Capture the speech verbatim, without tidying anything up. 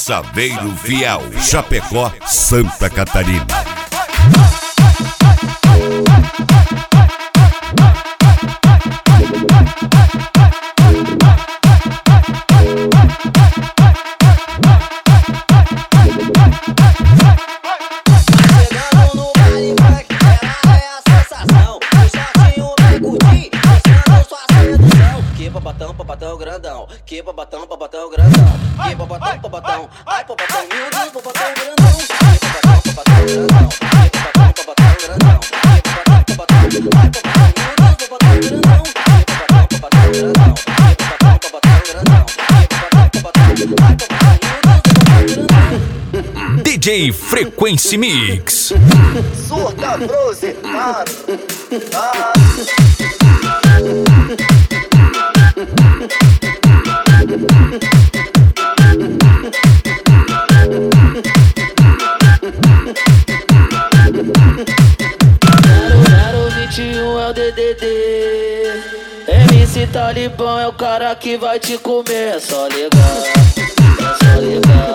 Saveiro Fiel, Chapecó, Santa Catarina. Papatão, papatão grandão, que papatão, papatão grandão, que papatão, papatão, ai papatão, meu Deus, papatão grandão, que papatão, papatão grandão, que papatão, papatão grandão, que papatão, papatão, ai papatão, meu Deus, papatão grandão, que papatão, papatão grandão, que papatão, papatão grandão, que papatão, papatão, ai papatão, meu Deus, papatão grandão. D J Frequency Mix. Surta Frozenado. zero vinte e um é o D D D. M C Talibã é o cara que vai te comer. É só ligar, é só ligar.